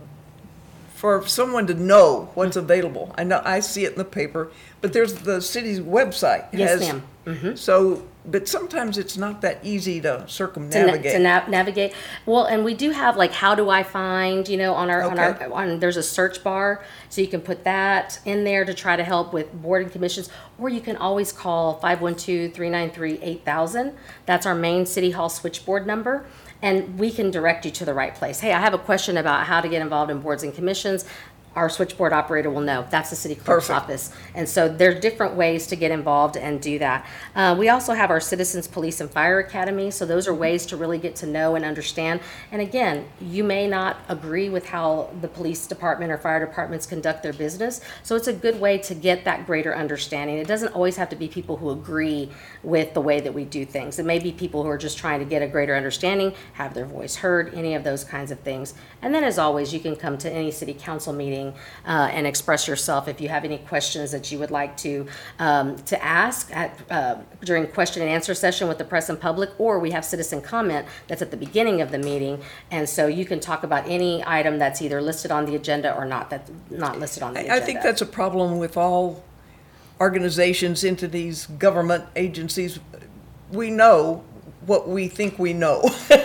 for someone to know what's available, I know I see it in the paper, but there's the city's website. Yes, has- ma'am. Mhm. So, but sometimes it's not that easy to to, na- circumnavigate. to na- navigate. Well, and we do have like, how do I find, you know, on our, on Okay. our, on, there's a search bar. So you can put that in there to try to help with board and commissions, or you can always call five one two, three nine three, eight thousand. That's our main city hall switchboard number. And we can direct you to the right place. Hey, I have a question about how to get involved in boards and commissions. Our switchboard operator will know. That's the city clerk's Perfect. office. And so there's different ways to get involved and do that. Uh, we also have our Citizens Police and Fire Academy. So those are ways to really get to know and understand. And again, you may not agree with how the police department or fire departments conduct their business. So it's a good way to get that greater understanding. It doesn't always have to be people who agree with the way that we do things. It may be people who are just trying to get a greater understanding, have their voice heard, any of those kinds of things. And then as always, you can come to any city council meeting uh, and express yourself if you have any questions that you would like to um, to ask at, uh, during question and answer session with the press and public, or we have citizen comment that's at the beginning of the meeting. And so you can talk about any item that's either listed on the agenda or not, that's not listed on the agenda. I think that's a problem with all organizations, entities, government agencies. We know what we think we know.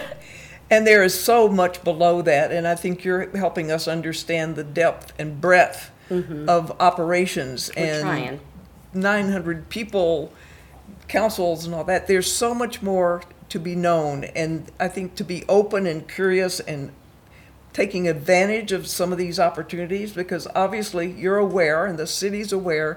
And there is so much below that, and I think you're helping us understand the depth and breadth of operations. We're and trying. nine hundred people, councils and all that. There's so much more to be known, and I think to be open and curious and taking advantage of some of these opportunities, because obviously you're aware and the city's aware,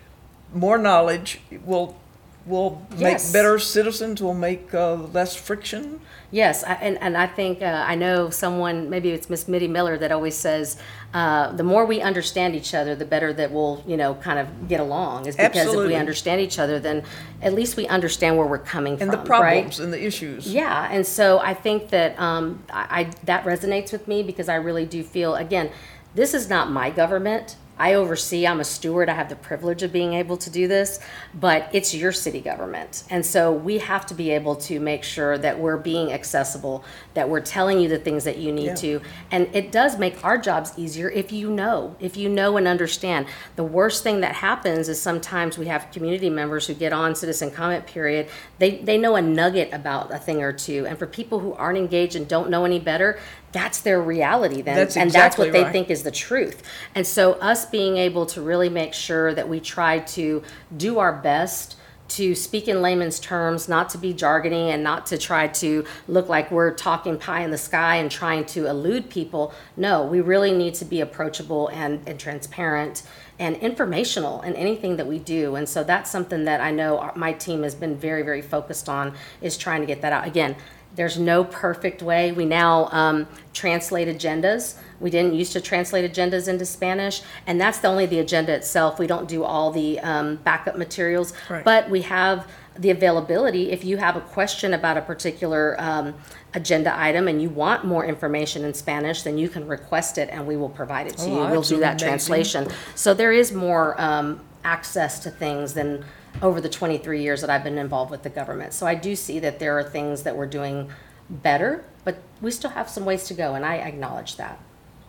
more knowledge will will Yes. make better citizens, will make uh, less friction. Yes, I- and, and I think, uh, I know someone, maybe it's Miss Mitty Miller, that always says, uh, the more we understand each other, the better that we'll, you know, kind of get along. Is because if Absolutely. we understand each other, then at least we understand where we're coming And from, the right? problems and the issues. Yeah, and so I think that um, I, I that resonates with me, because I really do feel, again, this is not my government. I oversee, I'm a steward, I have the privilege of being able to do this, but it's your city government. And so we have to be able to make sure that we're being accessible, that we're telling you the things that you need Yeah. to. And it does make our jobs easier if you know, if you know and understand. The worst thing that happens is sometimes we have community members who get on citizen comment period, they, they know a nugget about a thing or two. And for people who aren't engaged and don't know any better, that's their reality then. That's and that's what exactly they right. think is the truth. And so us being able to really make sure that we try to do our best to speak in layman's terms, not to be jargony and not to try to look like we're talking pie in the sky and trying to elude people. No, we really need to be approachable and, and transparent and informational in anything that we do. And so that's something that I know our- my team has been very, very focused on, is trying to get that out. Again, there's no perfect way. We now um, translate agendas. We didn't used to translate agendas into Spanish, and that's the only the agenda itself. We don't do all the um, backup materials, Right. but we have the availability. If you have a question about a particular um, agenda item and you want more information in Spanish, then you can request it and we will provide it to Oh, you. We'll that's do that amazing. translation. So there is more um, access to things than over the twenty-three years that I've been involved with the government. So I do see that there are things that we're doing better, but we still have some ways to go, and I acknowledge that.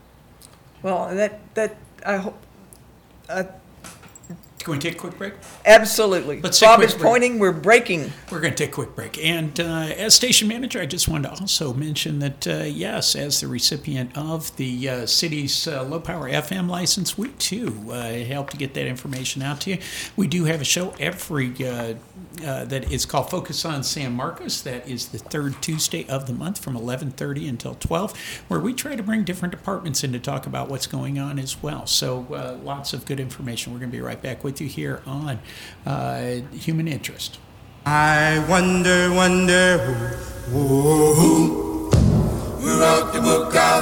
Well, and that, that, I hope, uh, Can we take a quick break? absolutely. Let's take a Bob quick is break. pointing, we're breaking. We're going to take a quick break. And uh, as station manager, I just wanted to also mention that, uh, yes, as the recipient of the uh, city's uh, low-power F M license, we too uh, help to get that information out to you. We do have a show every uh, uh, that is called Focus on San Marcos. That is the third Tuesday of the month from eleven thirty until twelve, where we try to bring different departments in to talk about what's going on as well. So uh, lots of good information. We're going to be right back with you here on uh, Human Interest. I wonder, wonder who, who, who wrote the book of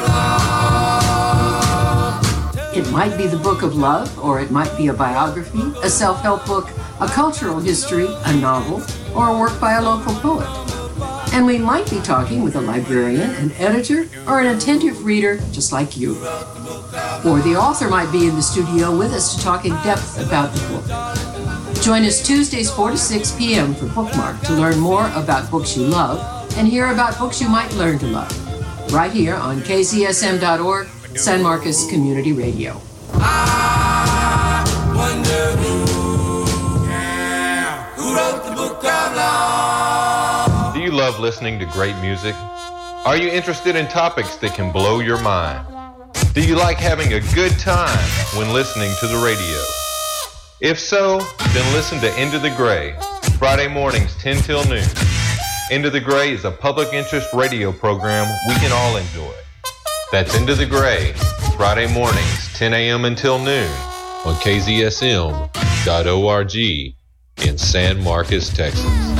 love. It might be the book of love, or it might be a biography, a self-help book, a cultural history, a novel, or a work by a local poet. And we might be talking with a librarian, an editor, or an attentive reader just like you. Or the author might be in the studio with us to talk in depth about the book. Join us Tuesdays four to six p.m. for Bookmark to learn more about books you love and hear about books you might learn to love. Right here on K Z S M dot org, San Marcos Community Radio. I wonder who, yeah, who wrote the book of love? Do you love listening to great music? Are you interested in topics that can blow your mind? Do you like having a good time when listening to the radio? If so, then listen to Into the Gray, Friday mornings ten till noon. Into the Gray is a public interest radio program we can all enjoy. That's Into the Gray, Friday mornings ten a.m. until noon on K Z S M dot org in San Marcos, Texas.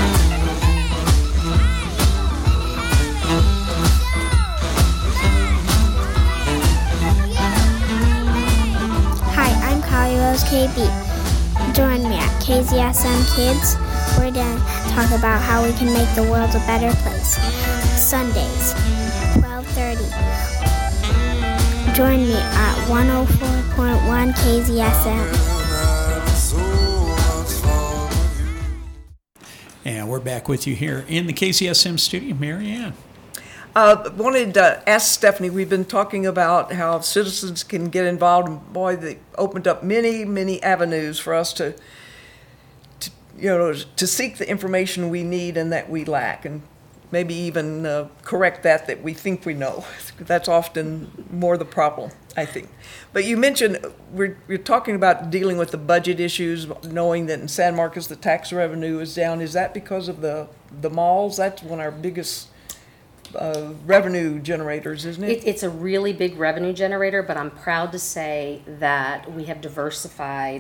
Hi, I'm Kylie Rose K B. Join me at K Z S M Kids. We're going to talk about how we can make the world a better place. Sundays, twelve thirty. Join me at one oh four point one K Z S M. And we're back with you here in the K Z S M studio. Mary Ann. Uh, wanted to ask Stephanie, we've been talking about how citizens can get involved, and boy, they opened up many, many avenues for us to, to you know, to seek the information we need and that we lack, and maybe even uh, correct that that we think we know. That's often more the problem, I think. But you mentioned, we're, we're talking about dealing with the budget issues, knowing that in San Marcos the tax revenue is down. Is that because of the, the malls? That's one of our biggest Uh, revenue generators, isn't it? it? It's a really big revenue generator, but I'm proud to say that we have diversified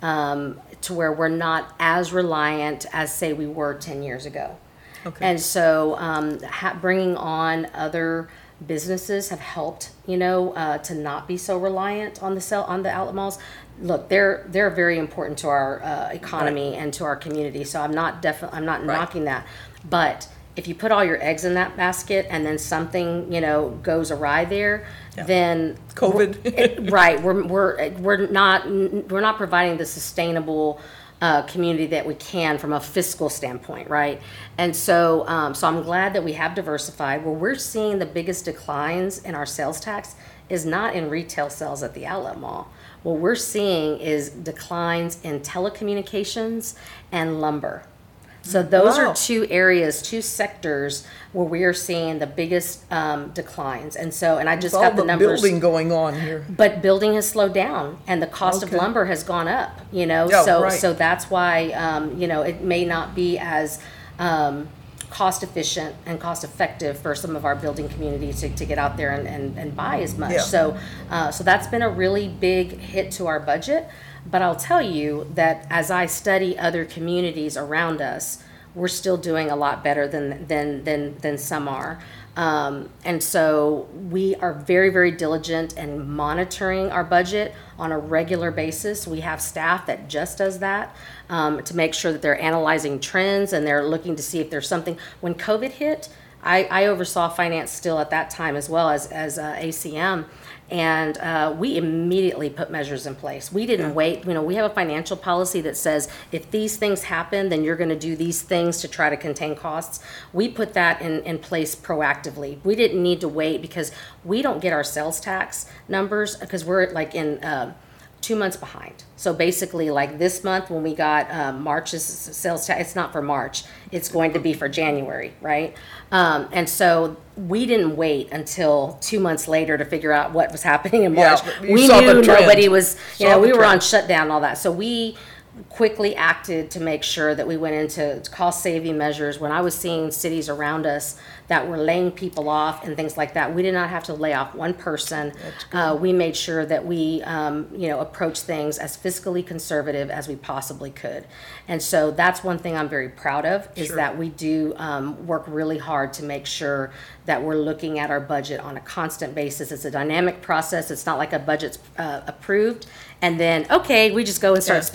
um, to where we're not as reliant as, say, we were ten years ago. Okay. And so um, ha- bringing on other businesses have helped, you know, uh, to not be so reliant on the sell on the outlet malls. Look, they're they're very important to our uh, economy right. and to our community. So I'm not definitely I'm not right. knocking that, but if you put all your eggs in that basket and then something, you know, goes awry there, yeah. then COVID, it, right? We're we're we're not we're not providing the sustainable uh, community that we can from a fiscal standpoint, right? And so, um, so I'm glad that we have diversified. Where we're seeing the biggest declines in our sales tax is not in retail sales at the outlet mall. What we're seeing is declines in telecommunications and lumber. So those wow. are two areas, two sectors where we are seeing the biggest um, declines. And so, and I just With got all the, the numbers. Building going on here, but building has slowed down, and the cost okay. of lumber has gone up. You know, yeah, so right. so that's why um, you know it may not be as um, cost efficient and cost effective for some of our building communities to, to get out there and, and, and buy as much. Yeah. So uh, so that's been a really big hit to our budget. But I'll tell you that as I study other communities around us, we're still doing a lot better than than than than some are. Um, and so we are very, very diligent in monitoring our budget on a regular basis. We have staff that just does that um, to make sure that they're analyzing trends and they're looking to see if there's something. When COVID hit, I, I oversaw finance still at that time as well as, as uh, A C M. And uh, we immediately put measures in place. We didn't yeah. wait. You know, we have a financial policy that says if these things happen, then you're going to do these things to try to contain costs. We put that in, in place proactively. We didn't need to wait because we don't get our sales tax numbers because we're like in uh, two months behind. So basically, like this month when we got um, March's sales tax, it's not for March. It's going to be for January, right? Um, and so we didn't wait until two months later to figure out what was happening in March. Yeah, we knew nobody was, you saw know, we were trend. on shutdown and all that. So we quickly acted to make sure that we went into cost-saving measures. When I was seeing cities around us that were laying people off and things like that, we did not have to lay off one person. Uh, we made sure that we, um, you know, approached things as fiscally conservative as we possibly could. And so that's one thing I'm very proud of, is Sure. that we do um, work really hard to make sure that we're looking at our budget on a constant basis. It's a dynamic process. It's not like a budget's uh, approved and then, okay, we just go and start Yeah. spending the money.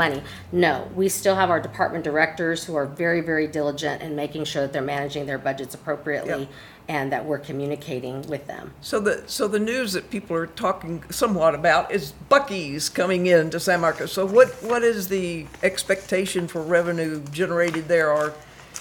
money. No, we still have our department directors who are very, very diligent in making sure that they're managing their budgets appropriately Yep. and that we're communicating with them. So the, so the news that people are talking somewhat about is Buc-ee's coming in to San Marcos. So what, what is the expectation for revenue generated there, or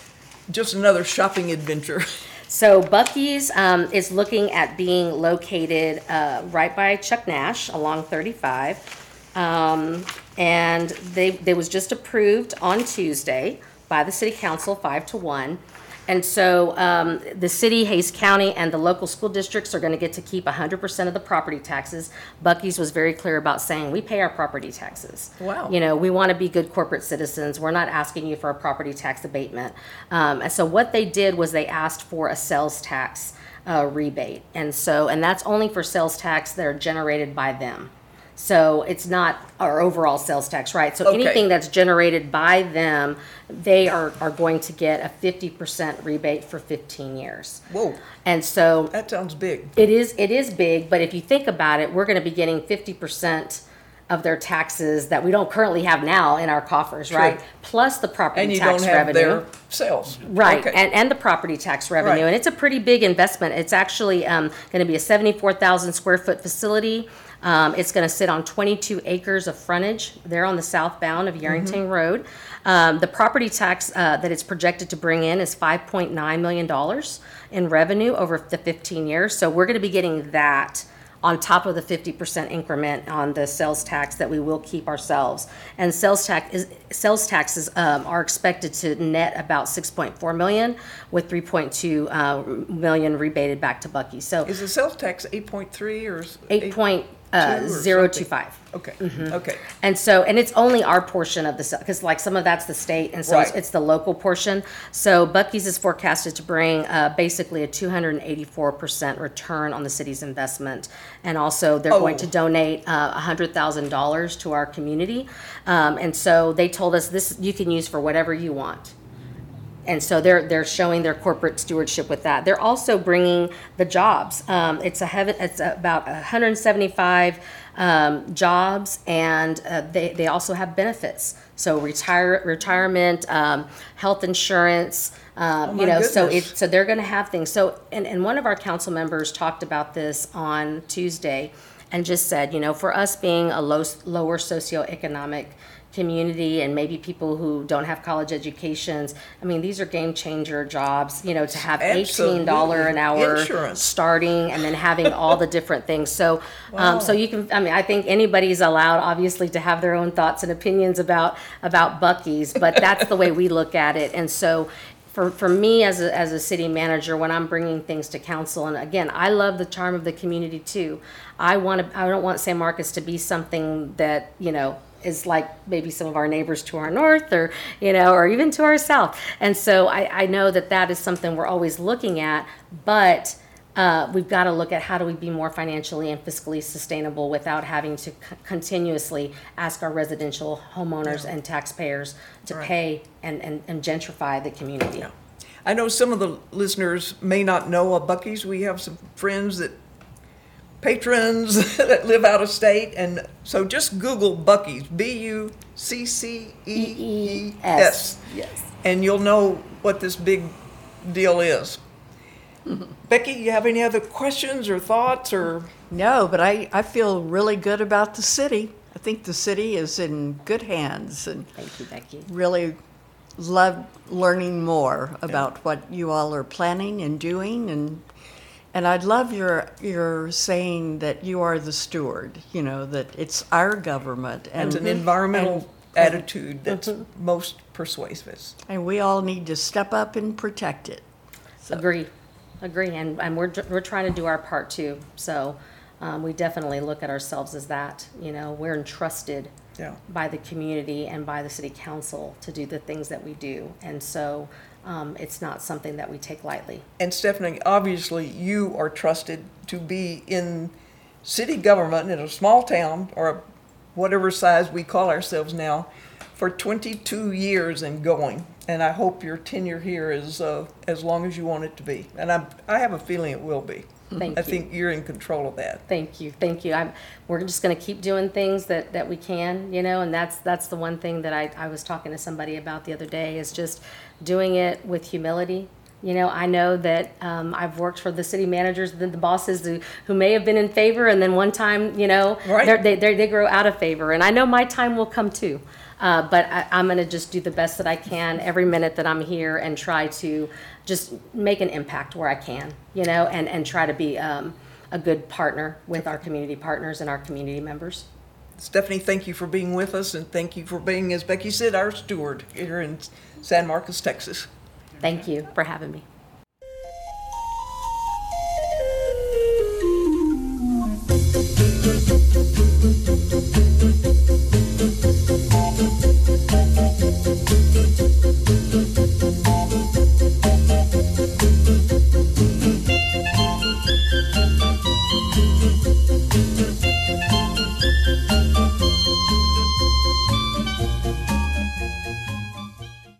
just another shopping adventure? So Buc-ee's um, is looking at being located uh, right by Chuck Nash along thirty-five. Um, and they, they was just approved on Tuesday by the city council, five to one. And so um, the city, Hayes County, and the local school districts are going to get to keep one hundred percent of the property taxes. Buc-ee's was very clear about saying, we pay our property taxes. Wow. You know, we want to be good corporate citizens. We're not asking you for a property tax abatement. Um, and so what they did was they asked for a sales tax uh, rebate. And so, and that's only for sales tax that are generated by them. So it's not our overall sales tax, right? So Okay. anything that's generated by them, they are, are going to get a fifty percent rebate for fifteen years. Whoa, And so that sounds big. it is, it is big, but if you think about it, we're going to be getting fifty percent of their taxes that we don't currently have now in our coffers, True. right? Plus the property And you tax don't have revenue. their sales. Right, Okay. and, and the property tax revenue, Right. and it's a pretty big investment. It's actually um, going to be a seventy-four thousand square foot facility. Um, it's going to sit on twenty-two acres of frontage there on the southbound of Yarrington Mm-hmm. Road. Um, the property tax uh, that it's projected to bring in is five point nine million dollars in revenue over the fifteen years. So we're going to be getting that on top of the fifty percent increment on the sales tax that we will keep ourselves. And sales tax is, sales taxes um, are expected to net about six point four million with three point two uh, million rebated back to Buc-ee's. So Is the sales tax eight point three or? is eight point two or zero two something? five. Okay, Mhm. okay. And so, and it's only our portion of the, because like some of that's the state, and so it's, Right. it's the local portion. So Buc-ee's is forecasted to bring uh, basically a two hundred eighty-four percent return on the city's investment. And also, they're going Oh. to donate uh, one hundred thousand dollars to our community. Um, And so they told us this, you can use for whatever you want. And so they're, they're showing their corporate stewardship with that. They're also bringing the jobs. Um, it's a heaven, it's about one hundred seventy-five um, jobs, and uh, they, they also have benefits. So retire, retirement, um, health insurance, um, Oh, you my know, so goodness. it, so they're gonna have things. So, and, and one of our council members talked about this on Tuesday and just said, you know, for us being a low, lower socioeconomic community and maybe people who don't have college educations, I mean, these are game changer jobs, you know, to have eighteen dollars an Absolutely. hour Insurance. starting and then having all the different things. So, um, so Wow. you can, I mean, I think anybody's allowed obviously to have their own thoughts and opinions about, about Buc-ee's, but that's the way we look at it. And so for, for me as a, as a city manager, when I'm bringing things to council, and again, I love the charm of the community too. I want to, I don't want San Marcos to be something that, you know, is like maybe some of our neighbors to our north or, you know, or even to our south. And so I, I know that that is something we're always looking at, but uh, we've got to look at how do we be more financially and fiscally sustainable without having to c- continuously ask our residential homeowners and taxpayers to Right. pay and, and, and gentrify the community. I know some of the listeners may not know of Buc-ee's. We have some friends that, patrons that live out of state, and so just Google Buc-ee's, B U C C E E S. Yes. And you'll know what this big deal is. Becky, you have any other questions or thoughts or? No, but I, I feel really good about the city. I think the city is in good hands, and Thank you, Becky. really love learning more about what you all are planning and doing, and and I'd love your your saying that you are the steward. You know, that it's our government, and It's an environmental and- attitude that's most persuasive. and we all need to step up and protect it. Agree, agree, and, and we're, we're trying to do our part too. So um, we definitely look at ourselves as that, you know, we're entrusted Yeah. by the community and by the city council to do the things that we do. And so um, it's not something that we take lightly. And Stephanie, obviously you are trusted to be in city government in a small town or whatever size we call ourselves now for twenty-two years and going. And I hope your tenure here is uh, as long as you want it to be. And I I have a feeling it will be. Thank I you. think you're in control of that. Thank you, thank you. I'm, we're just gonna keep doing things that, that we can, you know, and that's, that's the one thing that I, I was talking to somebody about the other day, is just doing it with humility. You know, I know that um, I've worked for the city managers, the, the bosses who, who may have been in favor, and then one time, you know, Right. they're- they, they, they grow out of favor. And I know my time will come too. Uh, but I, I'm gonna just do the best that I can every minute that I'm here and try to just make an impact where I can, you know, and, and try to be um, a good partner with our community partners and our community members. Stephanie, thank you for being with us, and thank you for being, as Becky said, our steward here in San Marcos, Texas. Thank you for having me.